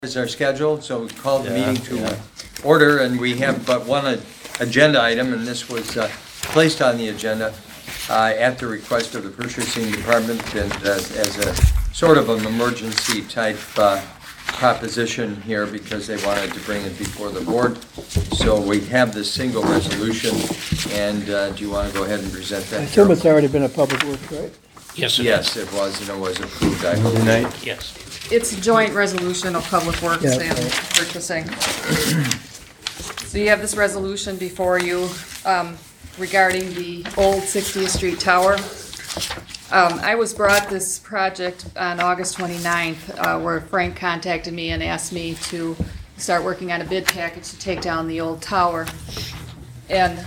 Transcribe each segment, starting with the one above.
Is our schedule, so we called the meeting to order, and we have but one agenda item, and this was placed on the agenda at the request of the purchasing department and as a sort of an emergency type proposition here because they wanted to bring it before the board. So we have this single resolution, and do you want to go ahead and present that? I assume it's already been a public works, right? Yes, Yes, it was, and it was approved, I believe. yes. It's a joint resolution of Public Works Yeah. and purchasing. So you have this resolution before you regarding the old 60th Street Tower. I was brought this project on August 29th, where Frank contacted me and asked me to start working on a bid package to take down the old tower. And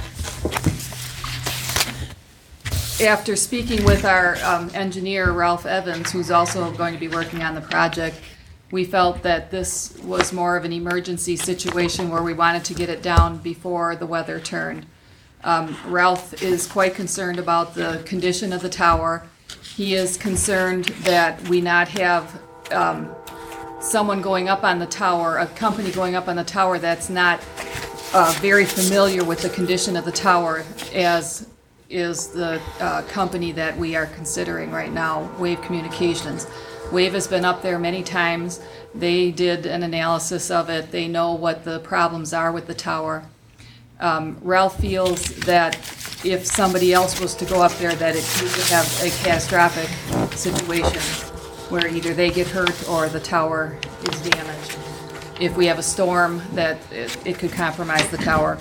after speaking with our engineer, Ralph Evans, who's also going to be working on the project, we felt that this was more of an emergency situation where we wanted to get it down before the weather turned. Ralph is quite concerned about the condition of the tower. He is concerned that we not have someone going up on the tower, a company going up on the tower that's not very familiar with the condition of the tower, as is the company that we are considering right now, Wave Communications. Wave has been up there many times. They did an analysis of it. They know what the problems are with the tower. Ralph feels that if somebody else was to go up there, that it could have a catastrophic situation where either they get hurt or the tower is damaged. If we have a storm, that it could compromise the tower.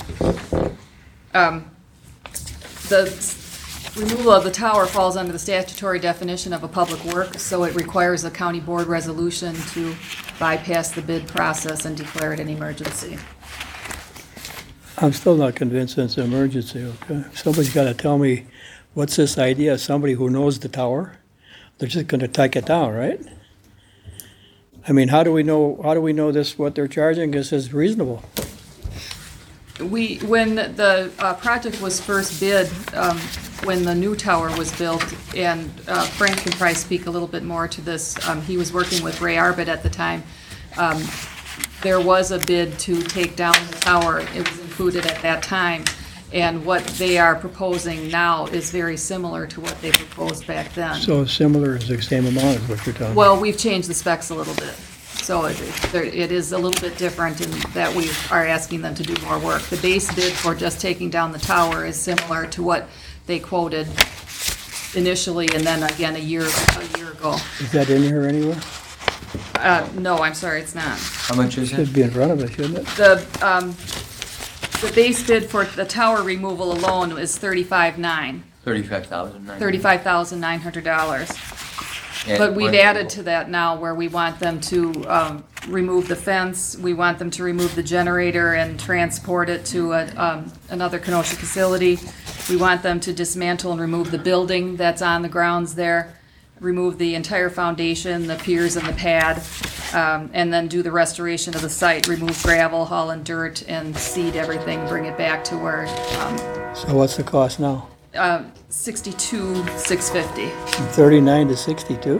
The removal of the tower falls under the statutory definition of a public work, so it requires a county board resolution to bypass the bid process and declare it an emergency. I'm still not convinced it's an emergency, okay? Somebody's got to tell me, what's this idea? Somebody who knows the tower? They're just going to take it down, right? I mean, how do we know this, what they're charging us is reasonable? When the project was first bid, when the new tower was built, and Frank can probably speak a little bit more to this, he was working with Ray Arbit at the time. There was a bid to take down the tower. It was included at that time. And what they are proposing now is very similar to what they proposed back then. So similar is the same amount is what you're talking about? Well, we've changed the specs a little bit. So it is a little bit different in that we are asking them to do more work. The base bid for just taking down the tower is similar to what they quoted initially and then again a year ago. Is that in here anywhere? No, I'm sorry, it's not. How much is it? Should be in front of us, shouldn't it? The base bid for the tower removal alone is $35,900. $35,900. But we've added to that now where we want them to remove the fence, we want them to remove the generator and transport it to another Kenosha facility. We want them to dismantle and remove the building that's on the grounds there, remove the entire foundation, the piers and the pad, and then do the restoration of the site, remove gravel, haul in dirt, and seed everything, bring it back to where, So what's the cost now? $62,650. From 39 to 62?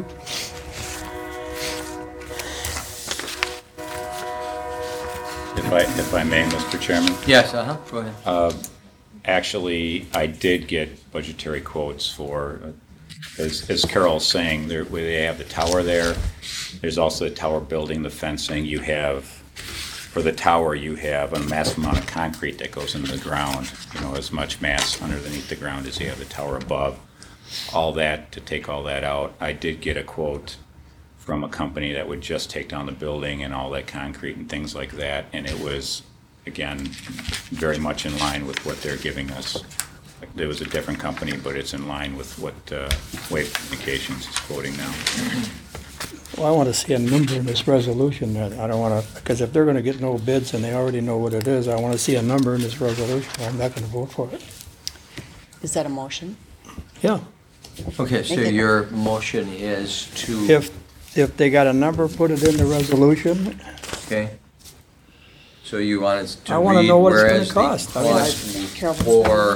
If I may, Mr. Chairman, Yes, go ahead. actually, I did get budgetary quotes for, as Carol's saying, where they have the tower there. There's also the tower building, the fencing. You have, for the tower, you have a massive amount of concrete that goes into the ground, as much mass underneath the ground as you have the tower above. All that, to take all that out, I did get a quote from a company that would just take down the building and all that concrete and things like that, and it was, again, very much in line with what they're giving us. It was a different company, but it's in line with what Wave Communications is quoting now. Well, I want to see a number in this resolution. I don't want to, because if they're going to get no bids and they already know what it is, I want to see a number in this resolution. I'm not going to vote for it. Is that a motion? Yeah. Okay, so your motion is to, If they got a number, put it in the resolution. okay? So you want us to I wanna read, know what it's gonna whereas the cost. I mean, cost for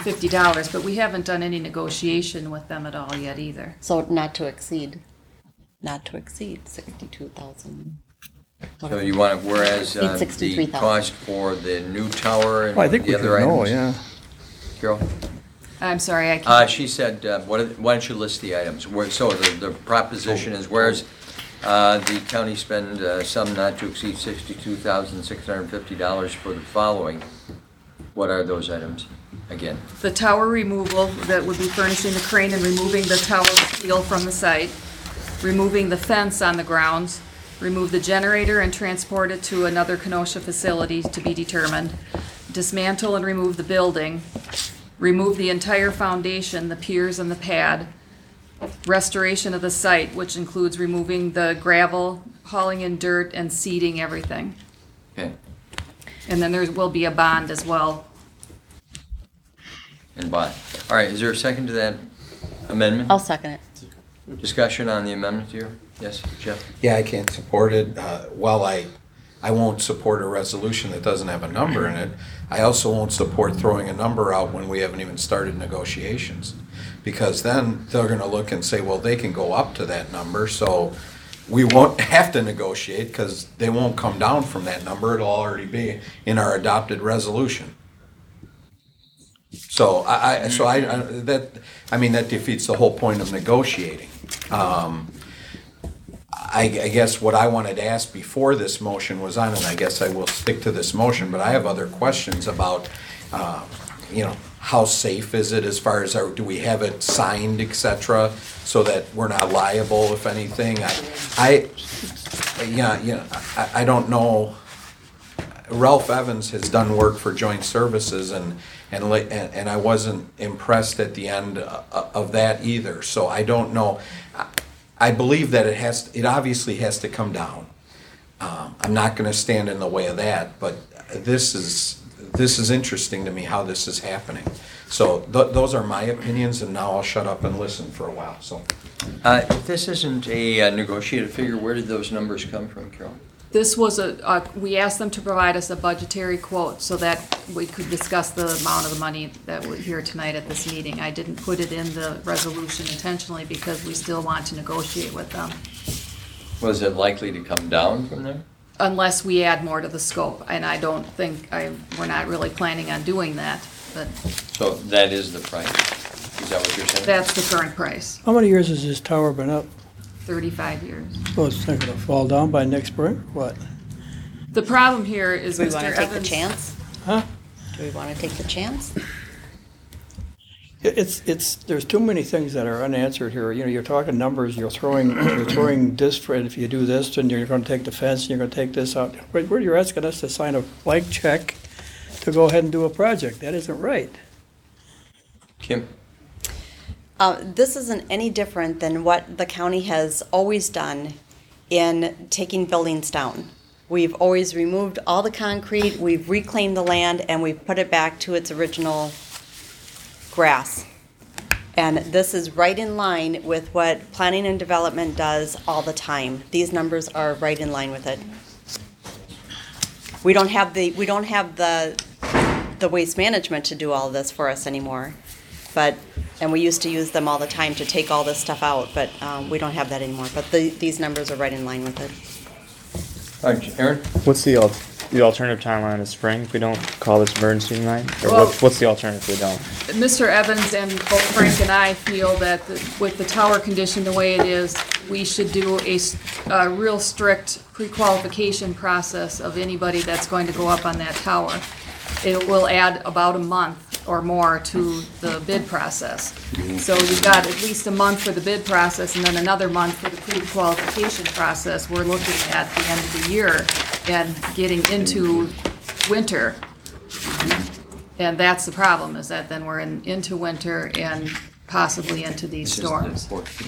$62,650, but we haven't done any negotiation with them at all yet either. So not to exceed. not to exceed 62,000. So you want to, whereas It's the 63,000. cost for the new tower and Well, I think we the should other know, items? yeah. Carol? I'm sorry, I can't. She said, why don't you list the items? So the proposition is, whereas the county spend some not to exceed $62,650 for the following, what are those items, again? The tower removal, that would be furnishing the crane and removing the tower steel from the site, removing the fence on the grounds, remove the generator and transport it to another Kenosha facility to be determined, dismantle and remove the building, remove the entire foundation, the piers and the pad, restoration of the site, which includes removing the gravel, hauling in dirt, and seeding everything. Okay, And then there will be a bond as well. and bond. All right, is there a second to that amendment? I'll second it. Discussion on the amendment here? Yes, Jeff? Yeah, I can't support it. While I won't support a resolution that doesn't have a number in it, I also won't support throwing a number out when we haven't even started negotiations. Because then they're gonna look and say, well, they can go up to that number, so we won't have to negotiate because they won't come down from that number. It'll already be in our adopted resolution. So that defeats the whole point of negotiating. I guess what I wanted to ask before this motion was on, and I guess I will stick to this motion, but I have other questions about, how safe is it as far as, do we have it signed, et cetera, so that we're not liable if anything? I don't know. Ralph Evans has done work for Joint Services, and I wasn't impressed at the end of that either. So I don't know. I believe that it obviously has to come down. I'm not going to stand in the way of that, but this is interesting to me how this is happening. So those are my opinions, and now I'll shut up and listen for a while. So If this isn't a negotiated figure, where did those numbers come from, Carol? This was we asked them to provide us a budgetary quote so that we could discuss the amount of the money that we're here tonight at this meeting. I didn't put it in the resolution intentionally because we still want to negotiate with them. Was it likely to come down from there? Unless we add more to the scope, and I don't think, we're not really planning on doing that, but So that is the price? Is that what you're saying? that's the current price, How many years has this tower been up? 35 years. So it's not gonna fall down by next spring, what? The problem here is Do we Mr. want to take the Evans. chance? Huh? Do we want to take the chance? It's, there's too many things that are unanswered here. You're talking numbers, you're throwing this for, if you do this, then you're gonna take the fence, and you're gonna take this out. Where you're asking us to sign a blank check to go ahead and do a project. That isn't right. Kim? This isn't any different than what the county has always done in taking buildings down. We've always removed all the concrete, we've reclaimed the land, and we've put it back to its original grass. And this is right in line with what planning and development does all the time. These numbers are right in line with it. We don't have the waste management to do all this for us anymore. And we used to use them all the time to take all this stuff out, but we don't have that anymore. But these numbers are right in line with it. All right, Aaron? What's the alternative timeline is spring if we don't call this emergency tonight? Or Well- what's the alternative if we don't? Mr. Evans and both Frank and I feel that with the tower condition the way it is, we should do a real strict pre-qualification process of anybody that's going to go up on that tower. It will add about a month or more to the bid process. So you've got at least a month for the bid process and then another month for the pre-qualification process. We're looking at the end of the year and getting into winter. And that's the problem, is that then we're into winter and possibly into these storms.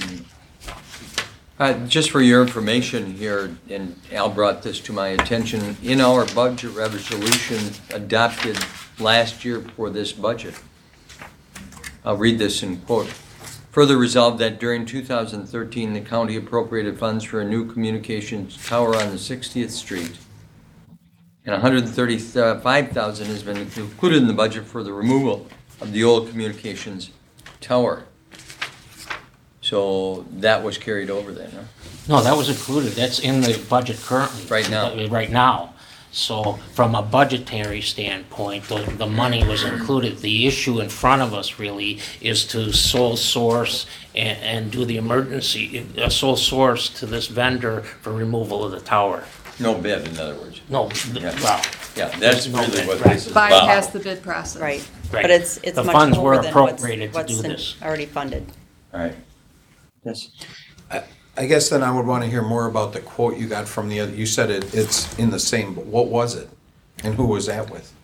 Just for your information here, and Al brought this to my attention, in our budget resolution adopted last year for this budget, I'll read this in quote. Further resolved that during 2013, the county appropriated funds for a new communications tower on the 60th Street, and $135,000 has been included in the budget for the removal of the old communications tower. So that was carried over then, huh? No, that was included, that's in the budget currently. Right now. Right now. So from a budgetary standpoint, the money was included. The issue in front of us really is to sole source and do the emergency, a sole source to this vendor for removal of the tower. No bid, in other words. No, Yeah. well, Yeah, that's No really bid, what right. this is about. Bypass the bid process. Right. Right. But it's The much funds were more than appropriated to what's do in- this. already funded. All right. Yes. I guess then I would want to hear more about the quote you got from the other, you said it's in the same, but what was it? And who was that with?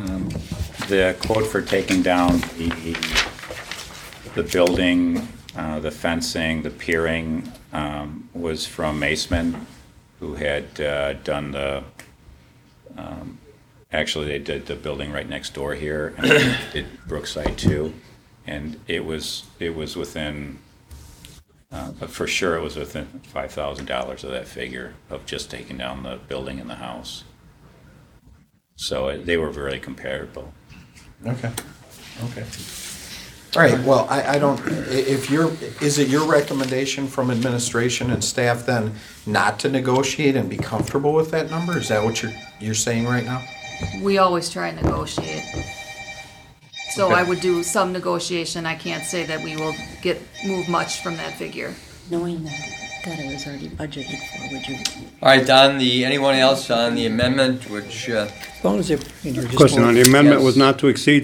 The quote for taking down the building, the fencing, the piering, was from Maceman, who had done the, actually, they did the building right next door here, and they did Brookside too. And it was within, for sure, it was within $5,000 of that figure of just taking down the building and the house. So they were very comparable. Okay. All right, well, I don't, is it your recommendation from administration and staff then not to negotiate and be comfortable with that number? Is that what you're saying right now? We always try and negotiate. So Okay. I would do some negotiation. I can't say that we will move much from that figure. Knowing that it was already budgeted for, would you? All right, anyone else on the amendment, which, As long as you're just. Question on the amendment was Yes. not to exceed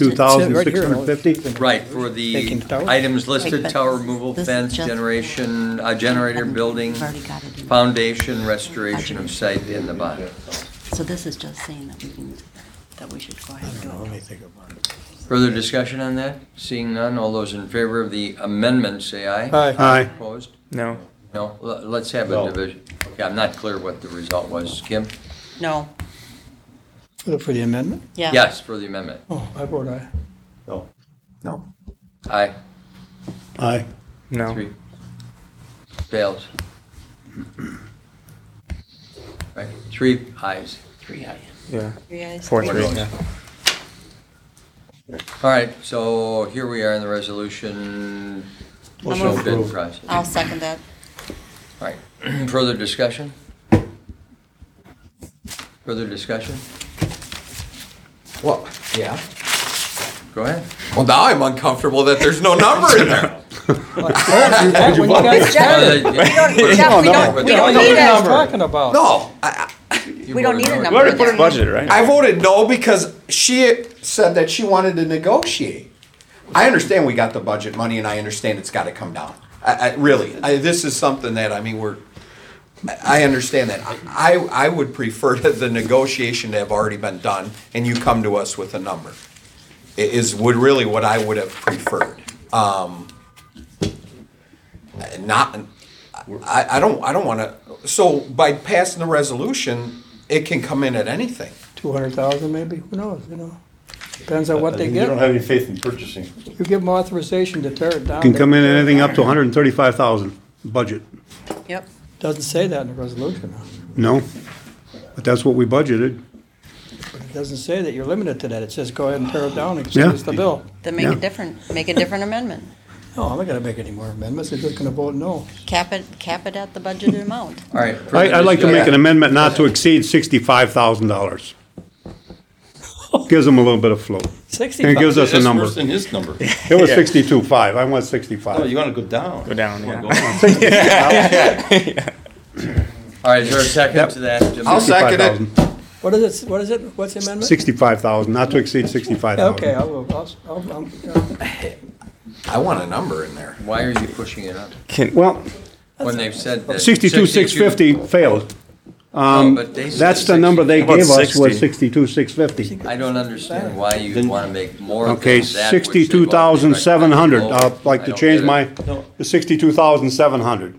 $62,650. right, for the Taking the tower? items listed, Right, but tower removal, this is fence, just- generator, building, We've already got it in. foundation, restoration of site in the bottom. So this is just saying that we should go ahead and do it. Further discussion on that? Seeing none, all those in favor of the amendment, say aye. Aye. Aye. Opposed? No. No, let's have a division. Okay, I'm not clear what the result was. Kim? No, For the amendment? yeah. Yes, for the amendment. Oh, I vote aye. No. Aye. Aye. No. 3. Fails. Right, 3 ayes. 3 ayes. Yeah. You guys? 4-3. Yeah. All right, so here we are in the resolution. Motion No bid process. I'll second that. All right, further discussion? Further discussion? Well, yeah. Go ahead. Well, now I'm uncomfortable that there's no number in there. When you guys started. Jeff, we don't need I was a, talking about. No, we don't need a We number already in put it there. budgeted, right? I voted no because she said that she wanted to negotiate. I understand we got the budget money and I understand it's gotta come down. This is something that, I understand that. I would prefer the negotiation to have already been done and you come to us with a number. Would really what I would have preferred. I don't wanna, so by passing the resolution, it can come in at anything. 200,000 maybe, who knows, Depends on what they You don't get. have any faith in purchasing. You give them authorization to tear it down. Can come in anything up to 135,000 budget. Yep. Doesn't say that in the resolution. No? But that's what we budgeted. It doesn't say that you're limited to that. It says go ahead and tear it down and Yeah. send us the bill. Then make Yeah. a different amendment. No, I'm not gonna make any more amendments. They're just gonna vote no. Cap it at the budgeted amount. All right. I'd like to make an amendment not to exceed $65,000. Gives them a little bit of float. 65. And it gives us a That's number. worse than his number. It was 62.5. I want Oh, 65. you wanna go down? Go down, You wanna yeah. go down. All right, is there a second to that? I'll second it. 65,000. What is it? What's the amendment? 65,000, not to exceed 65,000. Okay, I'll I want a number in there. Why are you pushing it up? Well, When they've said that. 62,650 failed. No, but they said That's the number they How about gave us, was 60? 62,650. I don't understand why you want to make more than that. Okay, which they've already 62,700. recommended. I'd like I to don't change get my, it. to 62,700.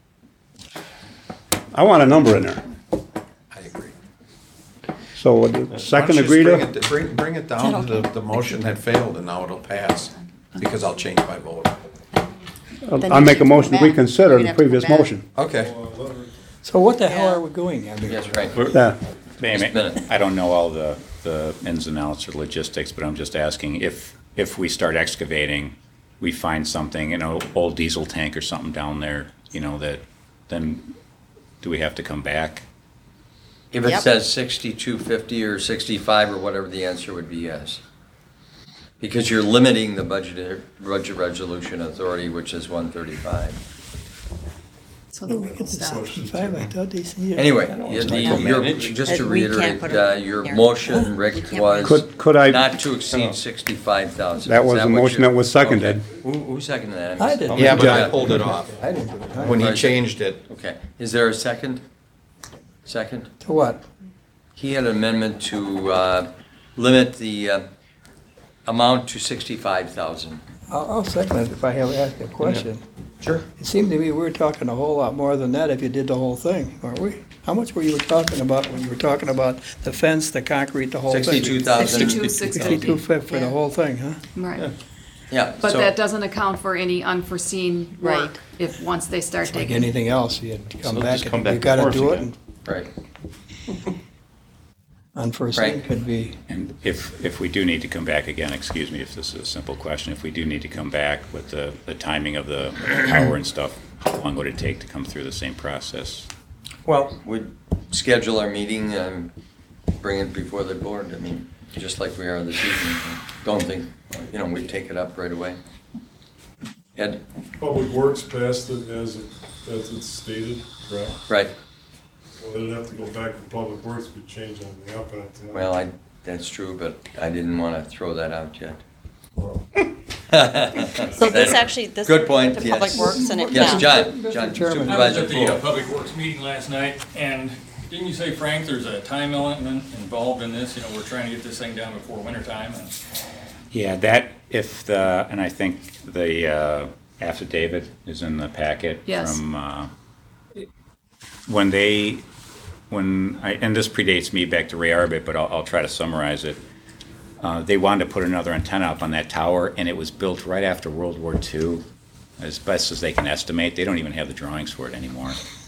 I want a number in there. I agree. So would the second Why don't you agree just to? bring it down to the motion that failed and now it'll pass, because I'll change my vote. I'll make a motion to Then you reconsider can the come back. previous motion. Okay. So what the hell are we doing? I mean, Yes, right. Yeah. Just a minute. I don't know all the ins and outs or logistics, but I'm just asking if we start excavating, we find something, old diesel tank or something down there, that, then do we have to come back? If it Yep. says 6250 or 65 or whatever, the answer would be yes. Because you're limiting the budget resolution authority, which is 135. So We the get to staff. 65, I thought they said. Anyway, I don't know. just to We can't reiterate, put it your here. motion, We Rick, can't was put it Could I, not to exceed 65,000. that Is was the what motion you- that was seconded. Okay. Who seconded that? I did. Yeah, but I Yeah. pulled it off when he changed it. Okay, is there a second? Second? To what? He had an amendment to limit the amount to 65,000. I'll second it if I have asked a question. Sure. It seemed to me we were talking a whole lot more than that if you did the whole thing, weren't we? How much were you talking about when you were talking about the fence, the concrete, the whole thing? 62,000. 62 for the whole thing, huh? Right. Yeah. But so- that doesn't account for any unforeseen Right. work if, once they start Like taking. anything else, you had to come So back just come and back you gotta before us do it. again. And Right. unforeseen Right. could be, And if we do need to come back again, excuse me if this is a simple question, if we do need to come back with the timing of the power and stuff, how long would it take to come through the same process? Well, we'd schedule our meeting and bring it before the board. I mean, just like we are this evening. Don't think, we'd take it up right away. Ed? Public Works passed it as it's stated, correct? Right. So they'd have to go back to Public Works if we change anything up in it tonight. Well, that's true, but I didn't want to throw that out yet. So this Good point, went to Public yes. Works and it Yes, passed. John Chairman. I was Supervisor at the Poole. Public Works meeting last night, and didn't you say, Frank, there's a time element involved in this? We're trying to get this thing down before winter time, and Yeah, and I think the affidavit is in the packet. Yes. From, and this predates me back to Ray Arbit, but I'll try to summarize it. They wanted to put another antenna up on that tower, and it was built right after World War II, as best as they can estimate. They don't even have the drawings for it anymore.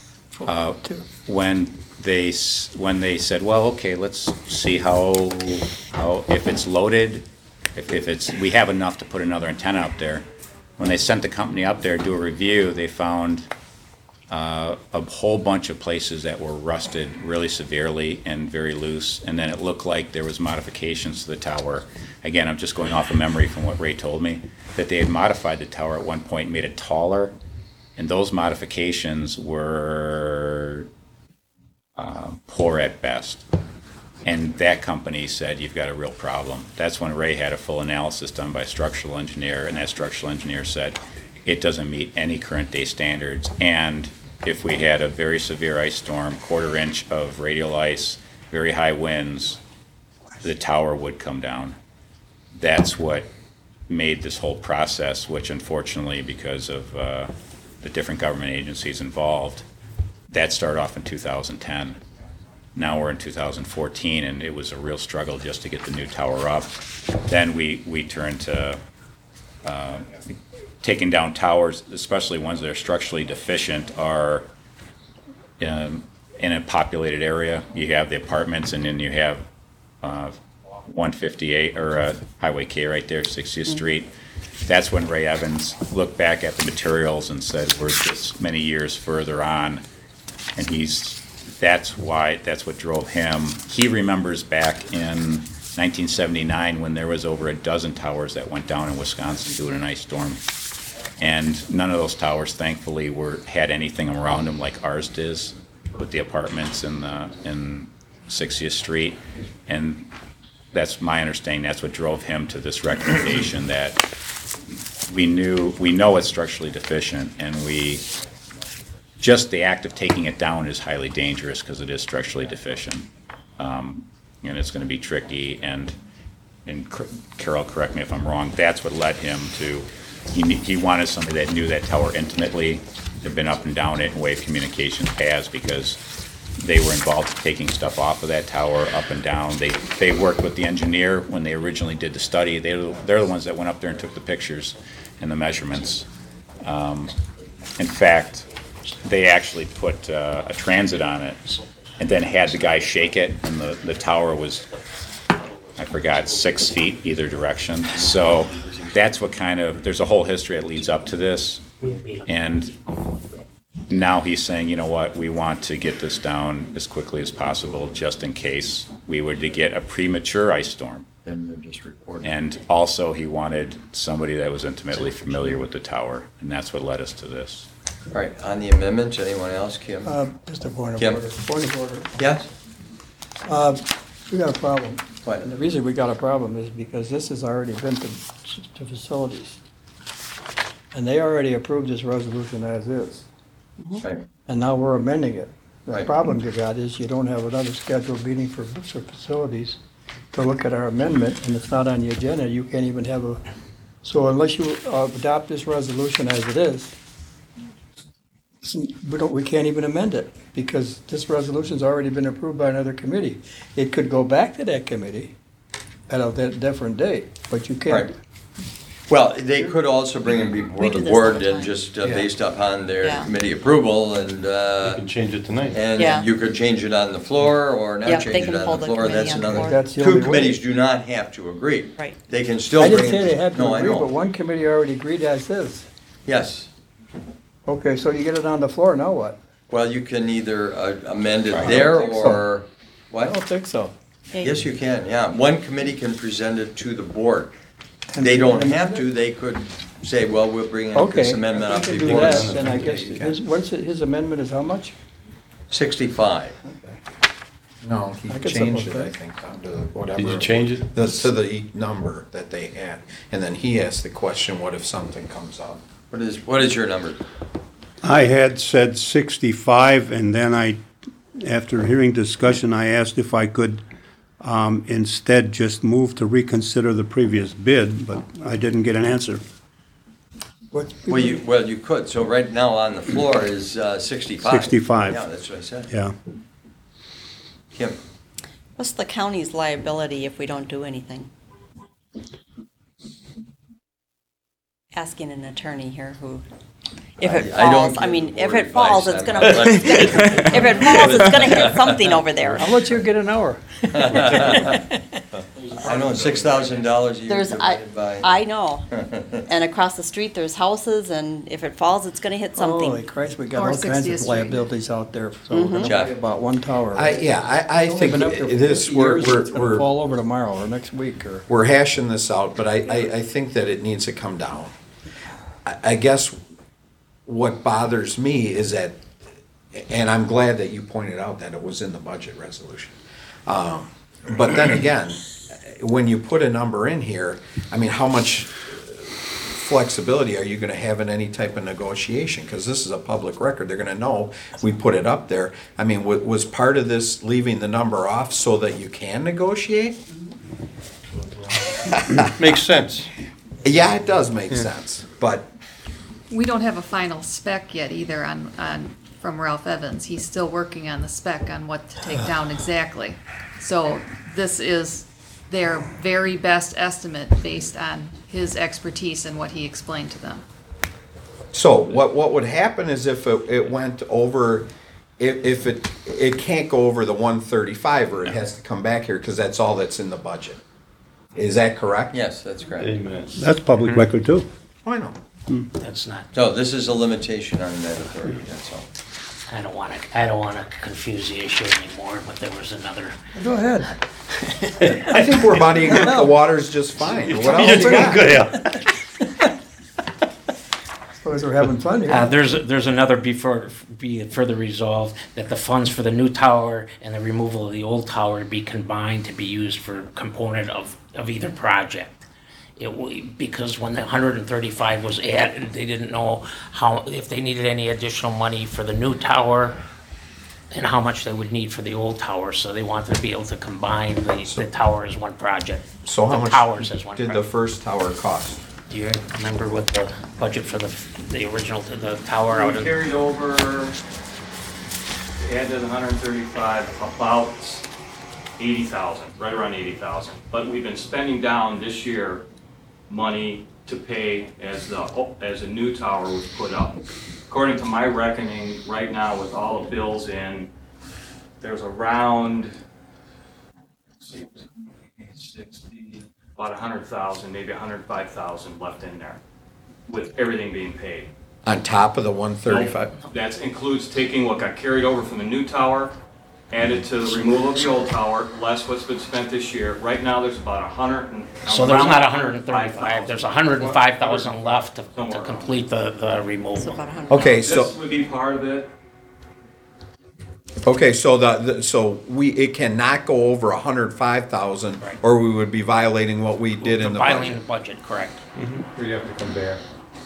When they said, well, okay, let's see how if it's loaded, we have enough to put another antenna up there. When they sent the company up there to do a review, they found a whole bunch of places that were rusted really severely and very loose, and then it looked like there was modifications to the tower. Again, I'm just going off of memory from what Ray told me, that they had modified the tower at one point, made it taller, and those modifications were poor at best. And that company said, you've got a real problem. That's when Ray had a full analysis done by a structural engineer, and that structural engineer said, it doesn't meet any current day standards. And if we had a very severe ice storm, 1/4 inch of radial ice, very high winds, the tower would come down. That's what made this whole process, which unfortunately, because of the different government agencies involved, that started off in 2010. Now we're in 2014, and it was a real struggle just to get the new tower up. Then we turned to taking down towers, especially ones that are structurally deficient, are in a populated area. You have the apartments, and then you have 158, or Highway K right there, 60th Street. That's when Ray Evans looked back at the materials and said, we're this many years further on. And that's what drove him. He remembers back in 1979 when there was over a dozen towers that went down in Wisconsin due to an ice storm. And none of those towers, thankfully, had anything around them like ours does, with the apartments in 60th Street. And that's my understanding. That's what drove him to this recommendation, that we know it's structurally deficient, and just the act of taking it down is highly dangerous because it is structurally deficient. And it's going to be tricky, and Carol, correct me if I'm wrong, that's what led him to, he wanted somebody that knew that tower intimately, had been up and down it, and Wave Communications has, because they were involved in taking stuff off of that tower, up and down. They worked with the engineer when they originally did the study. They're the ones that went up there and took the pictures and the measurements. In fact, they actually put a transit on it and then had the guy shake it, and the tower was, I forgot, 6 feet either direction. So that's what kind of, there's a whole history that leads up to this. And now he's saying, you know what, we want to get this down as quickly as possible, just in case we were to get a premature ice storm. Then they're just reporting. And also, he wanted somebody that was intimately familiar with the tower, and that's what led us to this. All right, on the amendment, anyone else, Kim? Just a point of Kim? order. Point of order. Yes? We got a problem. What? And the reason we got a problem is because this has already been to facilities. And they already approved this resolution as is. Right. And now we're amending it. The Right. problem you got is you don't have another scheduled meeting for facilities to look at our amendment, and it's not on the agenda. You can't even have a, so unless you adopt this resolution as it is, we can't even amend it, because this resolution's already been approved by another committee. It could go back to that committee at a different date, but you can't. Right. Well, they could also bring it before We do the this all board the and time. just Yeah. based upon their Yeah. committee approval and, You can change it tonight. Yeah. and you could change it on the floor or Yeah, not they change can it on hold the the floor. committee That's on the another. floor. That's the Two only way. committees do not have to agree. Right. They can still I bring didn't it. say they had No, to I agree, know. but one committee already agreed as is. Yes. Okay, so you get it on the floor, now what? Well, you can either amend it there think so. or, I what? don't think so. Yes, you can, yeah. One committee can present it to the board. And They we don't can have amend to, they could say, well, we'll bring in Okay. this amendment up If we can before. do us. that, then I guess, his amendment is how much? 65. No, he I could changed it, support I that. think, down to whatever. Did you change it? To the number that they had. And then he asked the question, what if something comes up? What is your number? I had said 65, and then after hearing discussion, I asked if I could instead just move to reconsider the previous bid, but I didn't get an answer. Well, you could, so right now on the floor is 65. 65. Yeah, that's what I said. Yeah. Kim? What's the county's liability if we don't do anything? Asking an attorney here who, if it I don't falls, I give mean, if board it falls, advice. it's I'm gonna, not if it falls, it's gonna hit something over there. How much you get an hour? I know, $6,000 a year There's, divided by. I know. And across the street, there's houses, and if it falls, it's gonna hit Holy something. Christ, we got Or all kinds 60th of Street. liabilities out there, so we're gonna Jeff. worry about one tower. I It's think been up there for this, 50 years, it's gonna we're fall over tomorrow or next week, or. we're hashing this out, but I think that it needs to come down. I guess what bothers me is that, and I'm glad that you pointed out that it was in the budget resolution. But then again, when you put a number in here, I mean, how much flexibility are you gonna have in any type of negotiation? Because this is a public record, they're gonna know we put it up there. I mean, was part of this leaving the number off so that you can negotiate? Makes sense. Yeah, it does make sense, but We don't have a final spec yet either from Ralph Evans. He's still working on the spec on what to take down exactly. So this is their very best estimate based on his expertise and what he explained to them. so what would happen is if it went over, if it can't go over the 135, or it has to come back here, because that's all that's in the budget. Is that correct? Yes, that's correct. Amen. That's public record, too. I know. That's not, So this is a limitation on that authority, that's all. I don't wanna confuse the issue anymore, but there was another, Go ahead. I think we're muddying up the waters just fine. What else you got? Good, yeah. Suppose we're having fun here. there's another be further resolved that the funds for the new tower and the removal of the old tower be combined to be used for component of either project. Because when the 135 was added, they didn't know if they needed any additional money for the new tower and how much they would need for the old tower, so they wanted to be able to combine the tower as one project. So how The much towers as one did the project. first tower cost? Do you remember what the budget for the original, the tower out We of? carried over, added 135, about 80,000, right around 80,000. But we've been spending down this year money to pay as a new tower was put up. According to my reckoning, right now with all the bills in, there's around, let's see, 60, about 100,000, maybe 105,000 left in there, with everything being paid. On top of the 135? That includes taking what got carried over from the new tower, added to the removal of the old tower, less what's been spent this year. Right now, there's about 100 and. So there's around not 135, there's 105,000 left to Somewhere. complete the So removal. about 100. Okay, This so, would be part of it. okay, so it cannot go over 105,000, Right. or we would be violating what we did in the Violating the budget. budget, correct. We'd have to come back.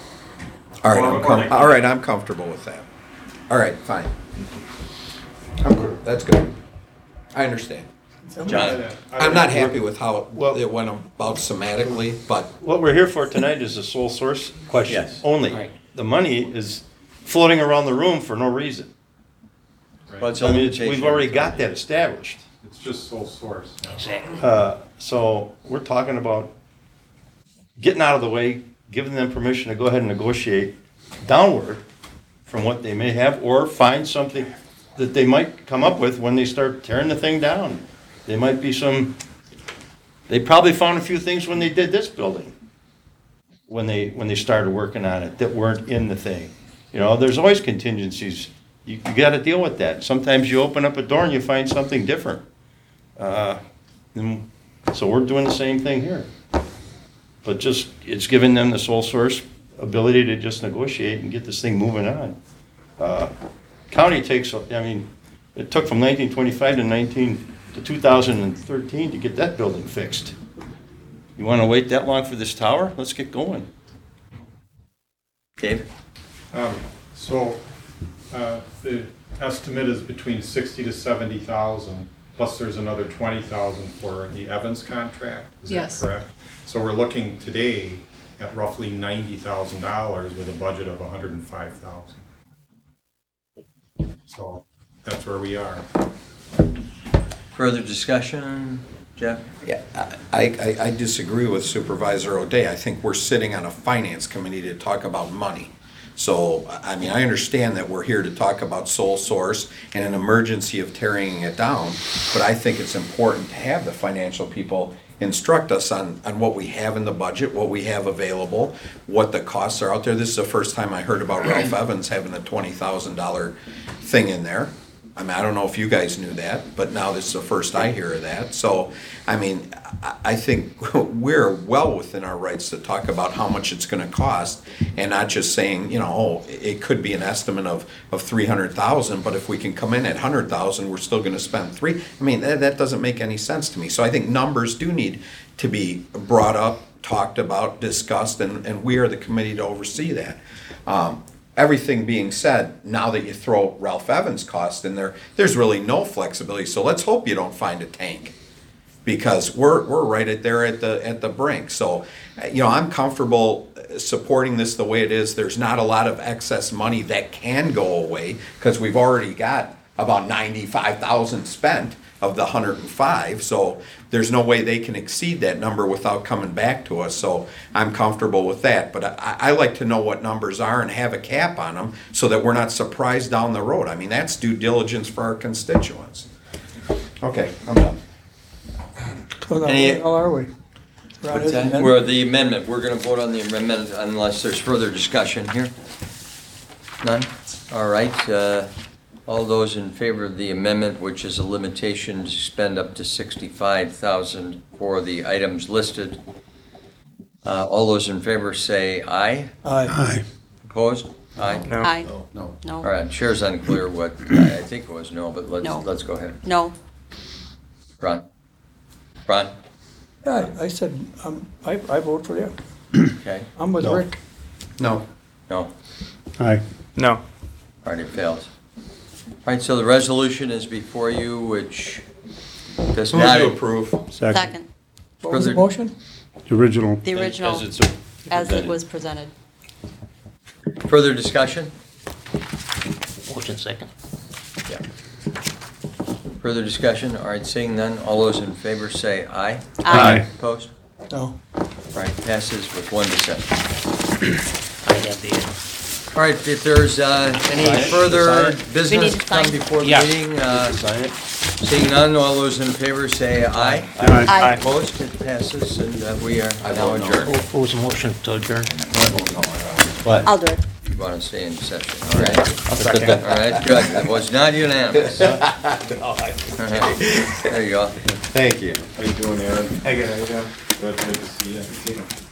All right, I'm comfortable with that. All right, fine. That's good. I understand. John? I'm not happy with how Well- it went about semantically, but What we're here for tonight is a sole source question Yes. only. Right. The money is floating around the room for no reason. Well, it's a I mean, limitation. we've already got that established. It's just sole source. Exactly. So we're talking about getting out of the way, giving them permission to go ahead and negotiate downward from what they may have, or find something that they might come up with when they start tearing the thing down. They might be they probably found a few things when they did this building, when they started working on it, that weren't in the thing. You know, there's always contingencies. You gotta deal with that. Sometimes you open up a door and you find something different. And so we're doing the same thing here. But just, it's giving them the sole source ability to just negotiate and get this thing moving on. County takes, I mean, it took from 1925 to 2013 to get that building fixed. You wanna wait that long for this tower? Let's get going. Dave? The estimate is between 60 to 70,000, plus there's another 20,000 for the Evans contract. Is that Yes. correct? So we're looking today at roughly $90,000 with a budget of 105,000. So that's where we are. Further discussion, Jeff? yeah, I disagree with Supervisor O'Day. I think we're sitting on a finance committee to talk about money. So, I mean, I understand that we're here to talk about sole source and an emergency of tearing it down, but I think it's important to have the financial people instruct us on what we have in the budget, what we have available, what the costs are out there. This is the first time I heard about Ralph Evans having a $20,000 thing in there. I mean, I don't know if you guys knew that, but now this is the first I hear of that. So, I mean, I think we're well within our rights to talk about how much it's gonna cost, and not just saying, you know, oh, it could be an estimate of 300,000, but if we can come in at 100,000, we're still gonna spend three. I mean, that doesn't make any sense to me. So I think numbers do need to be brought up, talked about, discussed, and we are the committee to oversee that. Everything being said, now that you throw Ralph Evans' cost in there, there's really no flexibility. So let's hope you don't find a tank, because we're right there at the brink. So, you know, I'm comfortable supporting this the way it is. There's not a lot of excess money that can go away, because we've already got about 95,000 spent of the 105. So there's no way they can exceed that number without coming back to us. So I'm comfortable with that. But I like to know what numbers are and have a cap on them so that we're not surprised down the road. I mean, that's due diligence for our constituents. Okay, I'm done. So now, Any- where are we? What's that? We're the amendment. We're gonna vote on the amendment unless there's further discussion here. None? All right, all those in favor of the amendment, which is a limitation to spend up to 65,000 for the items listed. All those in favor say aye. Aye. Opposed? Aye. No. Aye. No. No. All right, chair's unclear what, I think it was no, but No. let's go ahead. No. Ron? Ron? Yeah, I said, I vote for you. Okay, I'm with No. Rick. No. no. Aye. No. All right, it fails. All right, so the resolution is before you, which does Move not to approve. Second. What was the Further- motion? The original. The original, As it's as it was presented. Further discussion? Motion second. Yeah. Further discussion? All right, seeing none, all those in favor say aye. Aye. Opposed? No. All right, passes with one dissent. I have the All right, if there's any further business We need to to come sign. before the Yeah. meeting, Sign it. seeing none, all those in favor say aye. Aye. Opposed, it passes, and we are now adjourned. Who was the motion to adjourn? I'll do it. You want to stay in session, all right? All right, good. It was not unanimous. All right. There you go. Thank you. How you doing, Aaron? Hey, good, how you doing? Good to see you.